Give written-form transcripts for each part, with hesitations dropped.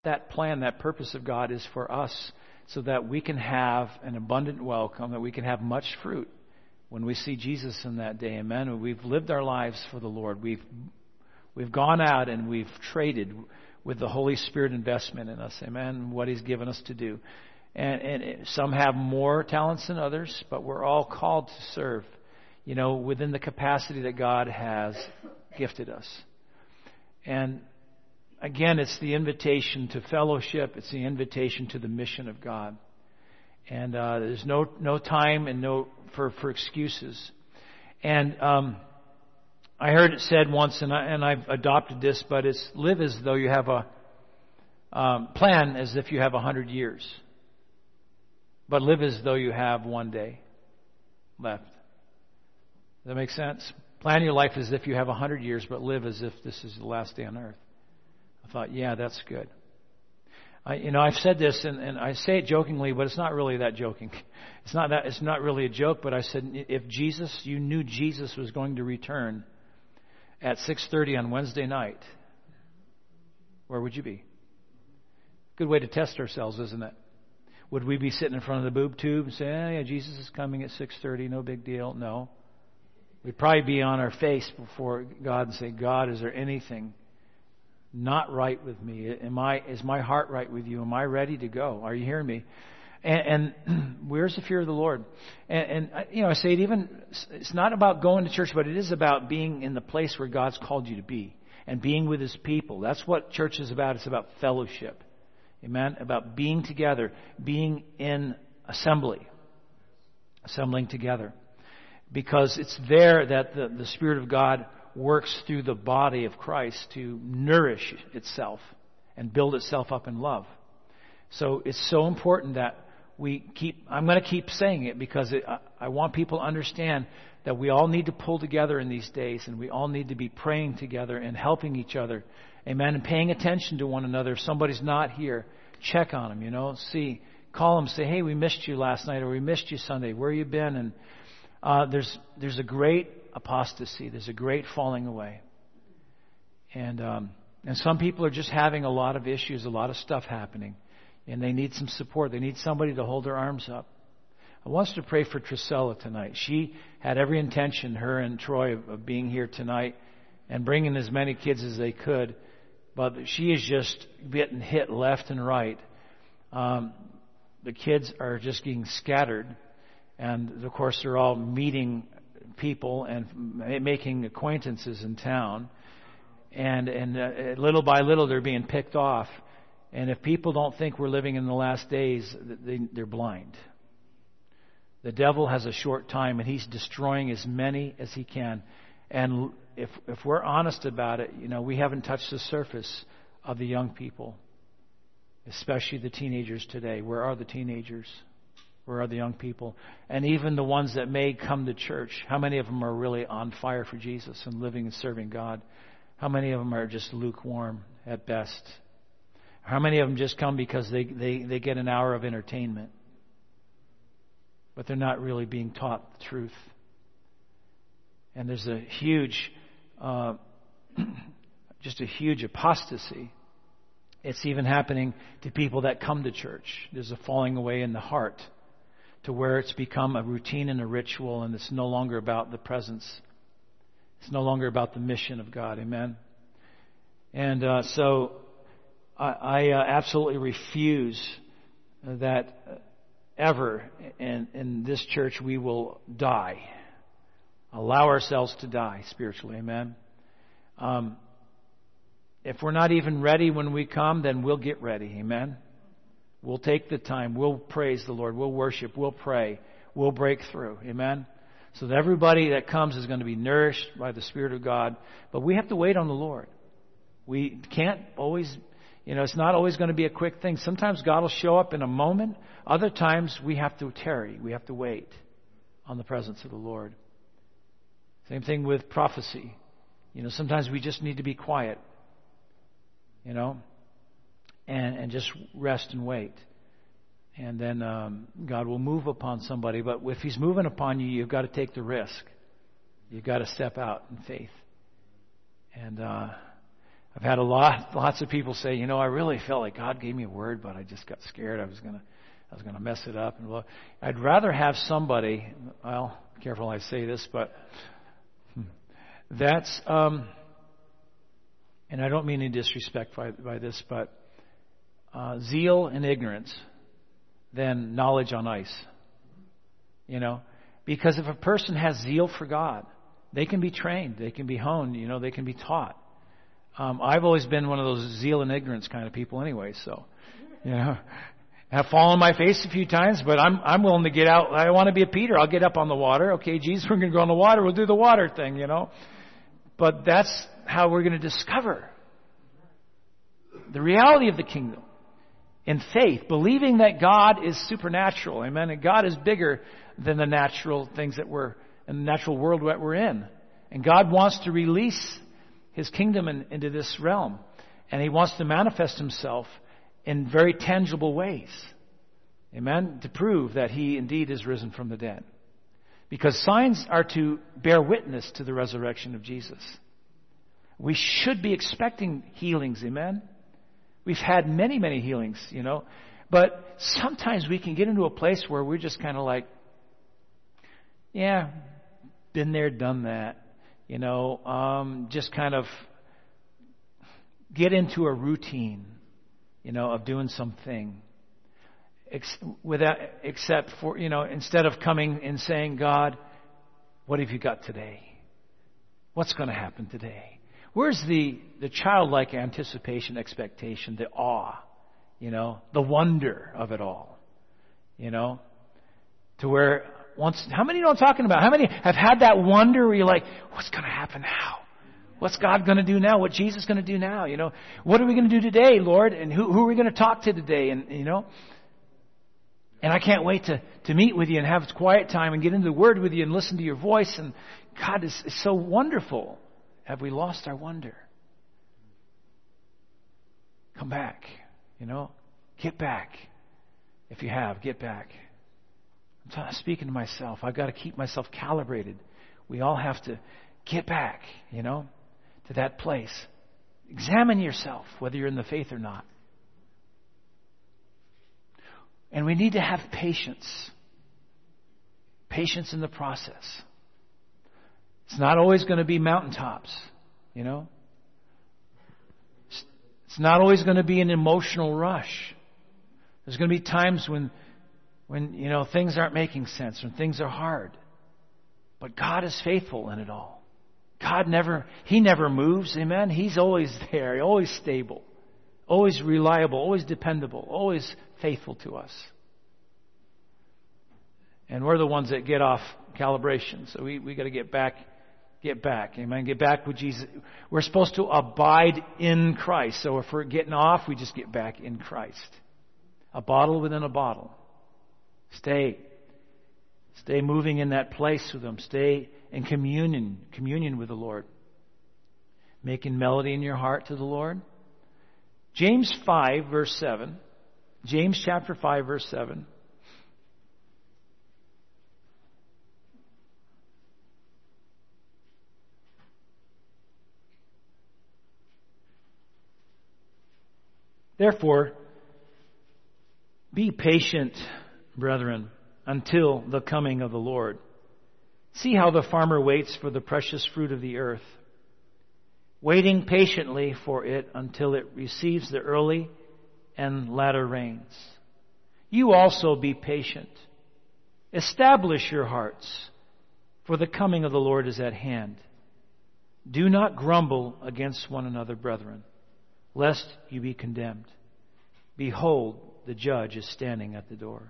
that plan, that purpose of God is for us so that we can have an abundant welcome, that we can have much fruit when we see Jesus in that day. Amen. We've lived our lives for the Lord. We've gone out and we've traded with the Holy Spirit investment in us. Amen. What He's given us to do. And some have more talents than others, but we're all called to serve, within the capacity that God has gifted us. And again, it's the invitation to fellowship. It's the invitation to the mission of God. And there's no time and no for excuses. And I heard it said once, and I've adopted this, but it's live as though you have a plan as if you have 100 years. But live as though you have one day left. Does that make sense? Plan your life as if you have 100 years, but live as if this is the last day on earth. I thought, yeah, that's good. I've said this, and I say it jokingly, but it's not really that joking. It's not really a joke. But I said, if you knew Jesus was going to return at 6:30 on Wednesday night, where would you be? Good way to test ourselves, isn't it? Would we be sitting in front of the boob tube and say, yeah, Jesus is coming at 6:30, no big deal? No. We'd probably be on our face before God and say, God, is there anything not right with me? Is my heart right with you? Am I ready to go? Are you hearing me? And where's the fear of the Lord? And I say it even, it's not about going to church, but it is about being in the place where God's called you to be and being with His people. That's what church is about. It's about fellowship. Amen? About being together, being in assembling together. Because it's there that the Spirit of God works through the body of Christ to nourish itself and build itself up in love. So it's so important that I'm going to keep saying it because I want people to understand that we all need to pull together in these days, and we all need to be praying together and helping each other. Amen. And paying attention to one another. If somebody's not here, check on them, call them, say, hey, we missed you last night, or we missed you Sunday. Where you been? And there's a great apostasy. There's a great falling away. And some people are just having a lot of issues, a lot of stuff happening. And they need some support. They need somebody to hold their arms up. I want us to pray for Trisella tonight. She had every intention, her and Troy, of being here tonight and bringing as many kids as they could. But she is just getting hit left and right. The kids are just getting scattered. And, of course, they're all meeting people and making acquaintances in town. And little by little, they're being picked off. And if people don't think we're living in the last days, they're blind. The devil has a short time, and he's destroying as many as he can. And if we're honest about it, we haven't touched the surface of the young people, especially the teenagers today. Where are the teenagers? Where are the young people? And even the ones that may come to church, how many of them are really on fire for Jesus and living and serving God? How many of them are just lukewarm at best? How many of them just come because they get an hour of entertainment, but they're not really being taught the truth? And there's a huge, just a huge apostasy. It's even happening to people that come to church. There's a falling away in the heart to where it's become a routine and a ritual, and it's no longer about the presence. It's no longer about the mission of God. Amen? And so I absolutely refuse that ever in this church we will die. Allow ourselves to die spiritually. Amen? If we're not even ready when we come, then we'll get ready. Amen? We'll take the time. We'll praise the Lord. We'll worship. We'll pray. We'll break through. Amen? So that everybody that comes is going to be nourished by the Spirit of God. But we have to wait on the Lord. We can't always, it's not always going to be a quick thing. Sometimes God will show up in a moment. Other times we have to tarry. We have to wait on the presence of the Lord. Same thing with prophecy. Sometimes we just need to be quiet. And just rest and wait. And then God will move upon somebody. But if He's moving upon you, you've got to take the risk. You've got to step out in faith. And I've had lots of people say, I really felt like God gave me a word, but I just got scared I was gonna mess it up. And I'd rather have somebody. Well, careful I say this, but that's and I don't mean any disrespect by this, but zeal and ignorance than knowledge on ice. Because if a person has zeal for God, they can be trained, they can be honed, they can be taught. I've always been one of those zeal and ignorance kind of people anyway, so, I've fallen on my face a few times, but I'm willing to get out. I want to be a Peter. I'll get up on the water. Okay, Jesus, we're going to go on the water. We'll do the water thing, But that's how we're going to discover the reality of the kingdom in faith, believing that God is supernatural, amen, and God is bigger than the natural things that we're in the natural world that we're in. And God wants to release His kingdom into this realm. And He wants to manifest Himself in very tangible ways. Amen? To prove that He indeed is risen from the dead. Because signs are to bear witness to the resurrection of Jesus. We should be expecting healings. Amen? We've had many, many healings, But sometimes we can get into a place where we're just kind of like, yeah, been there, done that. Just kind of get into a routine, of doing something. Except for, instead of coming and saying, God, what have you got today? What's going to happen today? Where's the childlike anticipation, expectation, the awe, the wonder of it all, to where how many know what I'm talking about? How many have had that wonder where you're like, what's going to happen now? What's God going to do now? What Jesus going to do now? What are we going to do today, Lord? And who are we going to talk to today? And I can't wait to meet with you and have quiet time and get into the Word with you and listen to your voice. And God is so wonderful. Have we lost our wonder? Come back, Get back. If you have, get back. I'm speaking to myself. I've got to keep myself calibrated. We all have to get back, to that place. Examine yourself, whether you're in the faith or not. And we need to have patience. Patience in the process. It's not always going to be mountaintops, It's not always going to be an emotional rush. There's going to be times when things aren't making sense, when things are hard. But God is faithful in it all. He never moves, amen? He's always there, always stable, always reliable, always dependable, always faithful to us. And we're the ones that get off calibration. So we got to get back, amen? Get back with Jesus. We're supposed to abide in Christ. So if we're getting off, we just get back in Christ. A bottle within a bottle. Stay moving in that place with Him. Stay in communion with the Lord. Making melody in your heart to the Lord. James 5, verse 7. James chapter 5, verse 7. Therefore, be patient, brethren, until the coming of the Lord. See how the farmer waits for the precious fruit of the earth, waiting patiently for it until it receives the early and latter rains. You also be patient. Establish your hearts, for the coming of the Lord is at hand. Do not grumble against one another, brethren, lest you be condemned. Behold, the judge is standing at the door.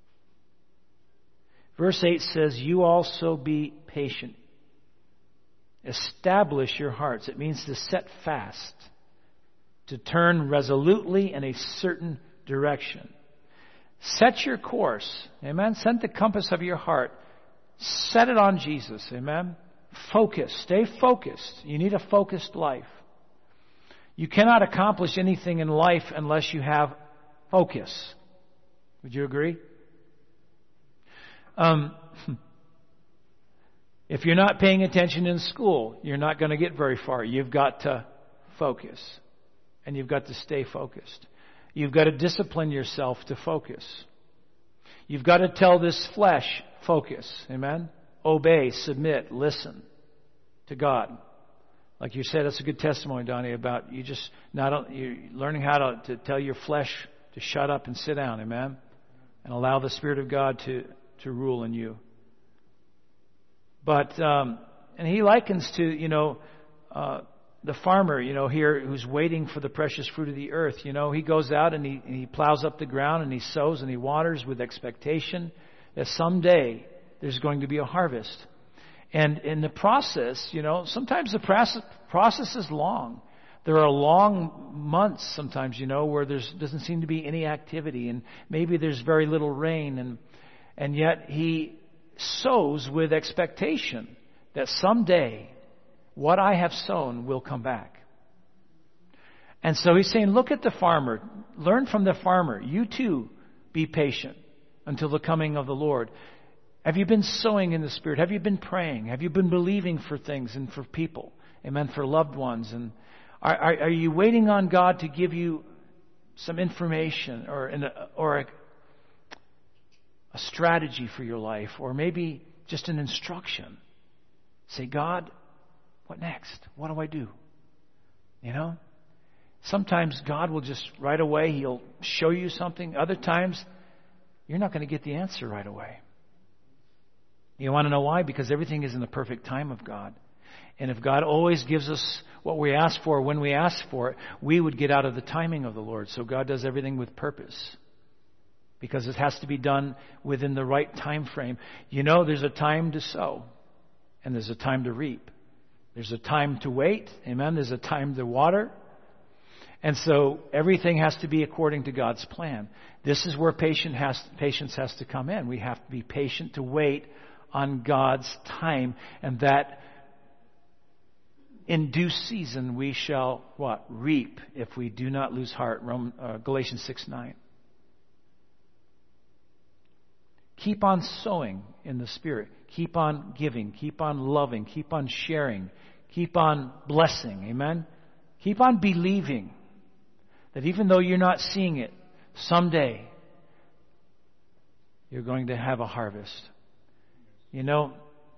Verse 8 says, you also be patient. Establish your hearts. It means to set fast, to turn resolutely in a certain direction. Set your course. Amen. Set the compass of your heart. Set it on Jesus. Amen. Focus. Stay focused. You need a focused life. You cannot accomplish anything in life unless you have focus. Would you agree? If you're not paying attention in school, you're not going to get very far. You've got to focus. And you've got to stay focused. You've got to discipline yourself to focus. You've got to tell this flesh, focus. Amen? Obey, submit, listen to God. Like you said, that's a good testimony, Donnie, about you learning how to tell your flesh to shut up and sit down. Amen? And allow the Spirit of God to rule in you. But, and he likens to, the farmer, here who's waiting for the precious fruit of the earth. He goes out and he plows up the ground and he sows and he waters with expectation that someday there's going to be a harvest. And in the process, sometimes the process is long. There are long months sometimes, where doesn't seem to be any activity and maybe there's very little rain and yet he sows with expectation that someday what I have sown will come back. And so he's saying, look at the farmer. Learn from the farmer. You too be patient until the coming of the Lord. Have you been sowing in the Spirit? Have you been praying? Have you been believing for things and for people? Amen. For loved ones. And are you waiting on God to give you some information or a strategy for your life, or maybe just an instruction? Say, God, what next? What do I do? Sometimes God will just right away, He'll show you something. Other times, you're not going to get the answer right away. You want to know why? Because everything is in the perfect time of God. And if God always gives us what we ask for when we ask for it, we would get out of the timing of the Lord. So God does everything with purpose. Because it has to be done within the right time frame. There's a time to sow. And there's a time to reap. There's a time to wait. Amen. There's a time to water. And so everything has to be according to God's plan. This is where patience has to come in. We have to be patient to wait on God's time. And that in due season we shall what? Reap if we do not lose heart. Galatians 6:9. Keep on sowing in the Spirit. Keep on giving. Keep on loving. Keep on sharing. Keep on blessing. Amen? Keep on believing that even though you're not seeing it, someday you're going to have a harvest. How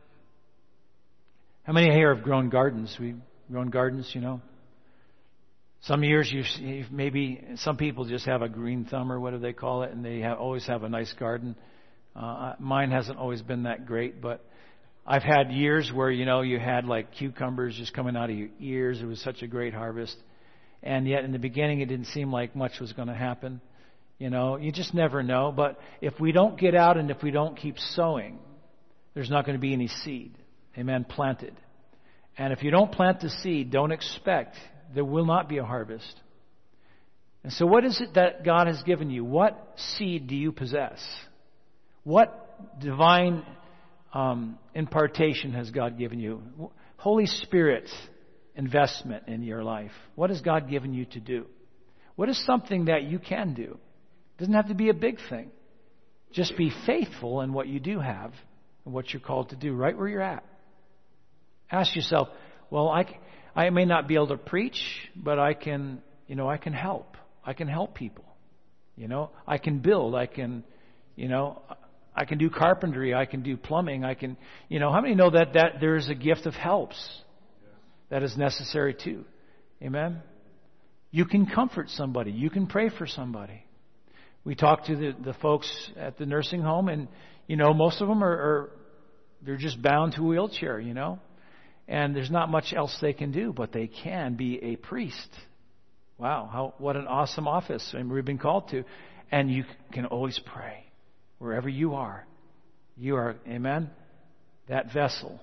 many here have grown gardens? We've grown gardens, Some years, maybe some people just have a green thumb or what do they call it, and they always have a nice garden. Mine hasn't always been that great, but I've had years where, you had like cucumbers just coming out of your ears. It was such a great harvest. And yet in the beginning, it didn't seem like much was going to happen. You just never know. But if we don't get out and if we don't keep sowing, there's not going to be any seed. Amen. Planted. And if you don't plant the seed, don't expect there will not be a harvest. And so what is it that God has given you? What seed do you possess? What divine impartation has God given you? Holy Spirit investment in your life. What has God given you to do? What is something that you can do? It doesn't have to be a big thing. Just be faithful in what you do have and what you're called to do right where you're at. Ask yourself, well, I may not be able to preach, but I can help. I can help people. I can build. I can do carpentry. I can do plumbing. I can, how many know that there is a gift of helps that is necessary too? Amen? You can comfort somebody. You can pray for somebody. We talked to the folks at the nursing home, and, most of them they're just bound to a wheelchair, and there's not much else they can do, but they can be a priest. Wow, what an awesome office we've been called to. And you can always pray. Wherever you are, amen, that vessel.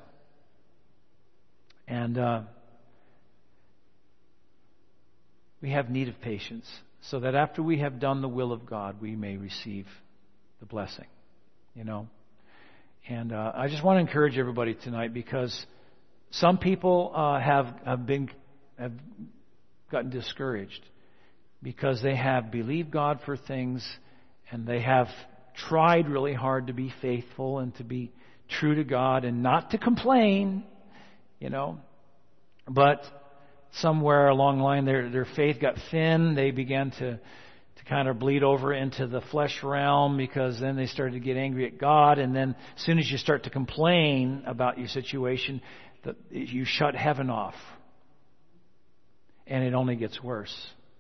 And we have need of patience so that after we have done the will of God, we may receive the blessing, And I just want to encourage everybody tonight, because some people have gotten discouraged because they have believed God for things and they have tried really hard to be faithful and to be true to God and not to complain, But somewhere along the line their faith got thin. They began to kind of bleed over into the flesh realm, because then they started to get angry at God. And then as soon as you start to complain about your situation, you shut heaven off. And it only gets worse.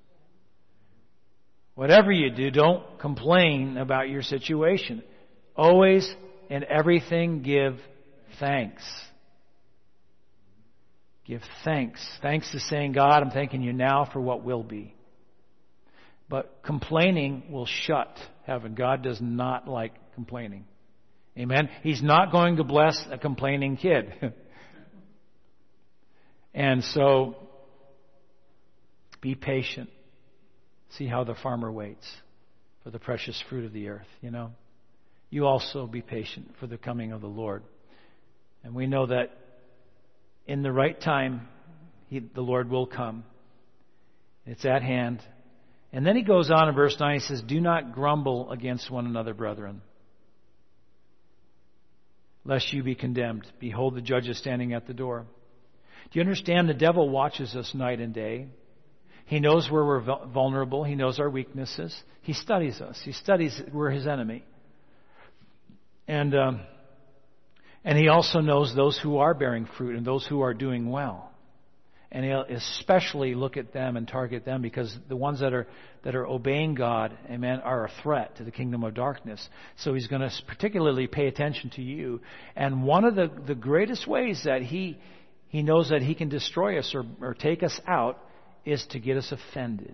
Whatever you do, don't complain about your situation. Always and everything give thanks. Give thanks. Thanks is saying, God, I'm thanking you now for what will be. But complaining will shut heaven. God does not like complaining. Amen? He's not going to bless a complaining kid. And so, be patient. See how the farmer waits for the precious fruit of the earth, you know. You also be patient for the coming of the Lord. And we know that in the right time, the Lord will come. It's at hand. And then he goes on in verse 9, he says, do not grumble against one another, brethren, lest you be condemned. Behold, the judge is standing at the door. Do you understand? The devil watches us night and day. He knows where we're vulnerable. He knows our weaknesses. He studies us. He studies we're his enemy. And he also knows those who are bearing fruit and those who are doing well. And he'll especially look at them and target them, because the ones that are obeying God, amen, are a threat to the kingdom of darkness. So he's going to particularly pay attention to you. And one of the greatest ways that he knows that he can destroy us or take us out is to get us offended.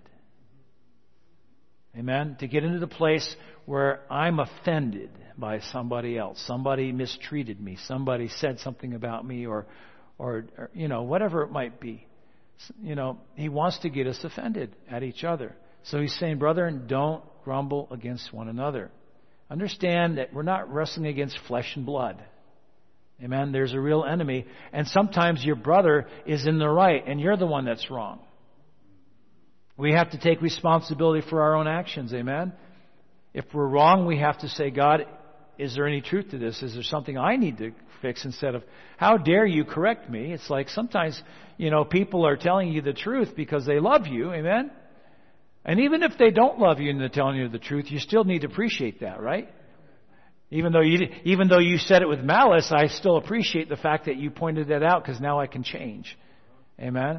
Amen? To get into the place where I'm offended by somebody else. Somebody mistreated me. Somebody said something about me, or you know, whatever it might be. You know, he wants to get us offended at each other. So he's saying, brethren, don't grumble against one another. Understand that we're not wrestling against flesh and blood. Amen? There's a real enemy. And sometimes your brother is in the right and you're the one that's wrong. We have to take responsibility for our own actions. Amen? If we're wrong, we have to say, God, is there any truth to this? Is there something I need to fix, instead of, how dare you correct me? It's like sometimes, you know, people are telling you the truth because they love you. Amen? And even if they don't love you and they're telling you the truth, you still need to appreciate that, right? Even though you said it with malice, I still appreciate the fact that you pointed that out, because now I can change. Amen?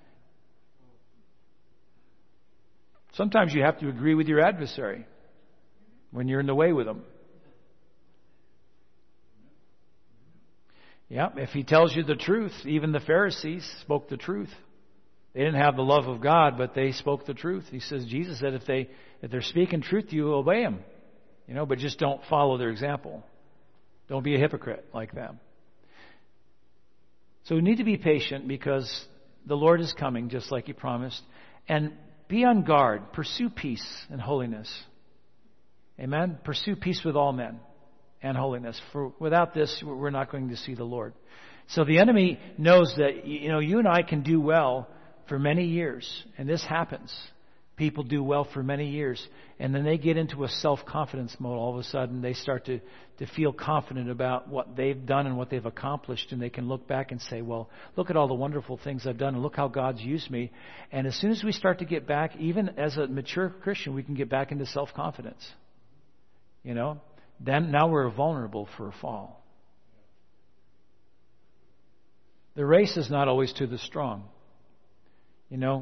Sometimes you have to agree with your adversary when you're in the way with them. Yeah, if he tells you the truth, even the Pharisees spoke the truth. They didn't have the love of God, but they spoke the truth. He says, Jesus said, if they're speaking truth to you, obey them. You know, but just don't follow their example. Don't be a hypocrite like them. So we need to be patient, because the Lord is coming, just like he promised. And be on guard. Pursue peace and holiness. Amen? Pursue peace with all men and holiness. For without this, we're not going to see the Lord. So the enemy knows that, you know, you and I can do well for many years. And this happens. People do well for many years. And then they get into a self-confidence mode. All of a sudden, they start to feel confident about what they've done and what they've accomplished. And they can look back and say, well, look at all the wonderful things I've done, and look how God's used me. And as soon as we start to get back, even as a mature Christian, we can get back into self-confidence. You know? Then now we're vulnerable for a fall. The race is not always to the strong. You know?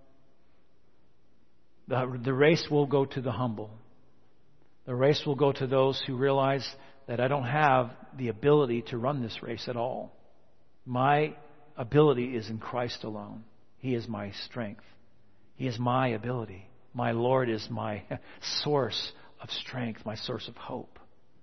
The race will go to the humble. The race will go to those who realize that I don't have the ability to run this race at all. My ability is in Christ alone. He is my strength. He is my ability. My Lord is my source of strength, my source of hope.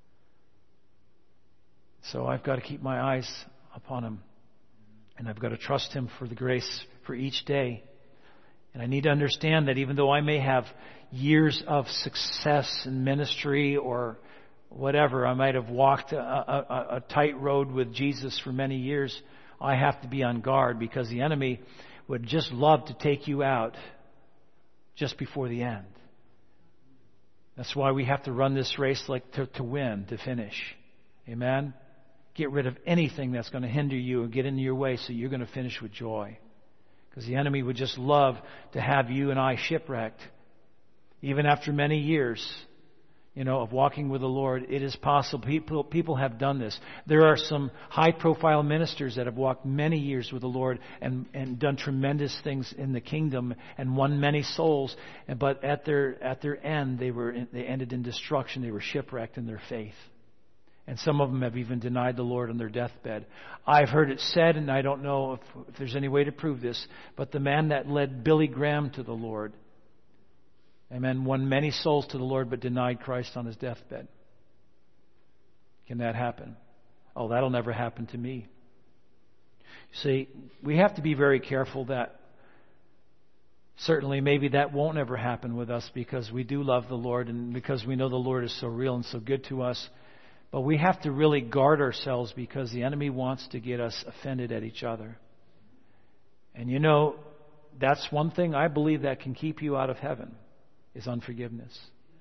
So I've got to keep my eyes upon Him. And I've got to trust Him for the grace for each day. And I need to understand that even though I may have years of success in ministry or whatever, I might have walked a tight road with Jesus for many years, I have to be on guard, because the enemy would just love to take you out just before the end. That's why we have to run this race like to win, to finish. Amen? Get rid of anything that's going to hinder you and get in your way, so you're going to finish with joy. Because the enemy would just love to have you and I shipwrecked. Even after many years, of walking with the Lord, it is possible. People have done this. There are some high-profile ministers that have walked many years with the Lord and done tremendous things in the kingdom and won many souls. But at their end, they ended in destruction. They were shipwrecked in their faith. And some of them have even denied the Lord on their deathbed. I've heard it said, and I don't know if there's any way to prove this, but the man that led Billy Graham to the Lord, amen, won many souls to the Lord but denied Christ on his deathbed. Can that happen? Oh, that'll never happen to me. You see, we have to be very careful that certainly maybe that won't ever happen with us because we do love the Lord and because we know the Lord is so real and so good to us. But we have to really guard ourselves because the enemy wants to get us offended at each other. And that's one thing I believe that can keep you out of heaven is unforgiveness.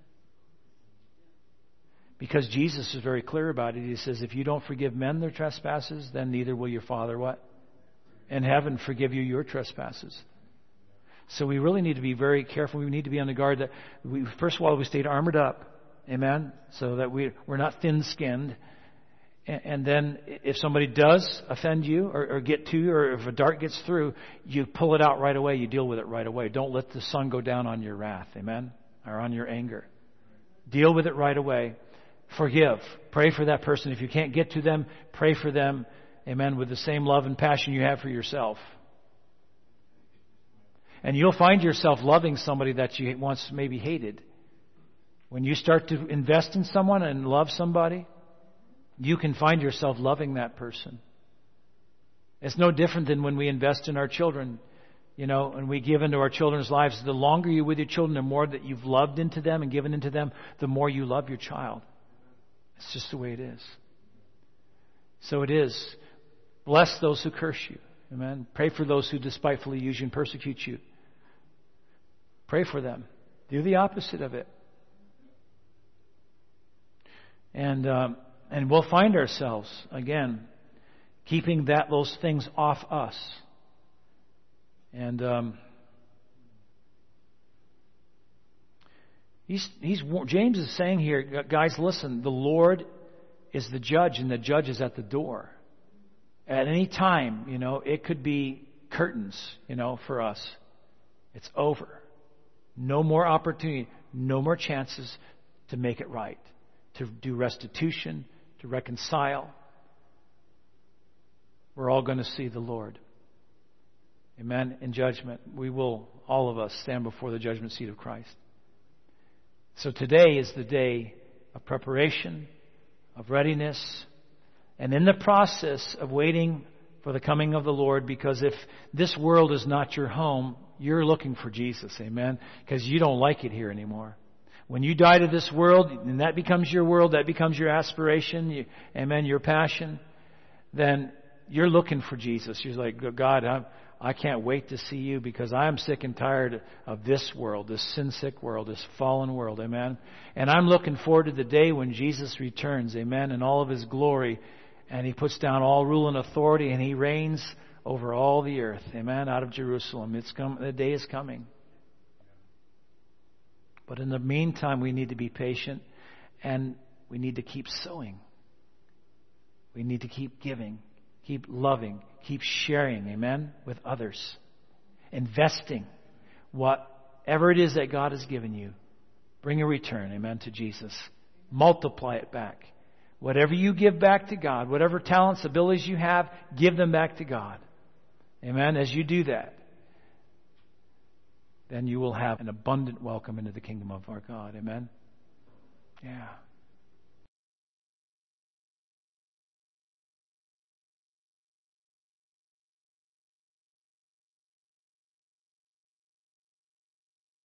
Because Jesus is very clear about it. He says, if you don't forgive men their trespasses, then neither will your Father what? In heaven forgive you your trespasses. So we really need to be very careful. We need to be on the guard that first of all, we stayed armored up. Amen? So that we're not thin-skinned. And then if somebody does offend you or get to you, or if a dart gets through, you pull it out right away. You deal with it right away. Don't let the sun go down on your wrath. Amen? Or on your anger. Deal with it right away. Forgive. Pray for that person. If you can't get to them, pray for them. Amen? With the same love and passion you have for yourself. And you'll find yourself loving somebody that you once maybe hated. When you start to invest in someone and love somebody, you can find yourself loving that person. It's no different than when we invest in our children, and we give into our children's lives. The longer you're with your children, the more that you've loved into them and given into them, the more you love your child. It's just the way it is. So it is. Bless those who curse you. Amen. Pray for those who despitefully use you and persecute you. Pray for them. Do the opposite of it. And we'll find ourselves, again, keeping those things off us. And James is saying here, guys, listen, the Lord is the judge, and the judge is at the door. At any time, it could be curtains, for us. It's over. No more opportunity, no more chances to make it right. To do restitution, to reconcile. We're all going to see the Lord. Amen. In judgment, we will, all of us, stand before the judgment seat of Christ. So today is the day of preparation, of readiness, and in the process of waiting for the coming of the Lord, because if this world is not your home, you're looking for Jesus. Amen. Because you don't like it here anymore. When you die to this world, and that becomes your world, that becomes your aspiration, amen, your passion, then you're looking for Jesus. You're like, God, I can't wait to see you because I'm sick and tired of this world, this sin-sick world, this fallen world, amen. And I'm looking forward to the day when Jesus returns, amen, in all of His glory, and He puts down all rule and authority, and He reigns over all the earth, amen, out of Jerusalem. The day is coming. But in the meantime, we need to be patient, and we need to keep sowing. We need to keep giving, keep loving, keep sharing, amen, with others. Investing whatever it is that God has given you. Bring a return, amen, to Jesus. Multiply it back. Whatever you give back to God, whatever talents, abilities you have, give them back to God. Amen. As you do that, then you will have an abundant welcome into the kingdom of our God. Amen. Yeah.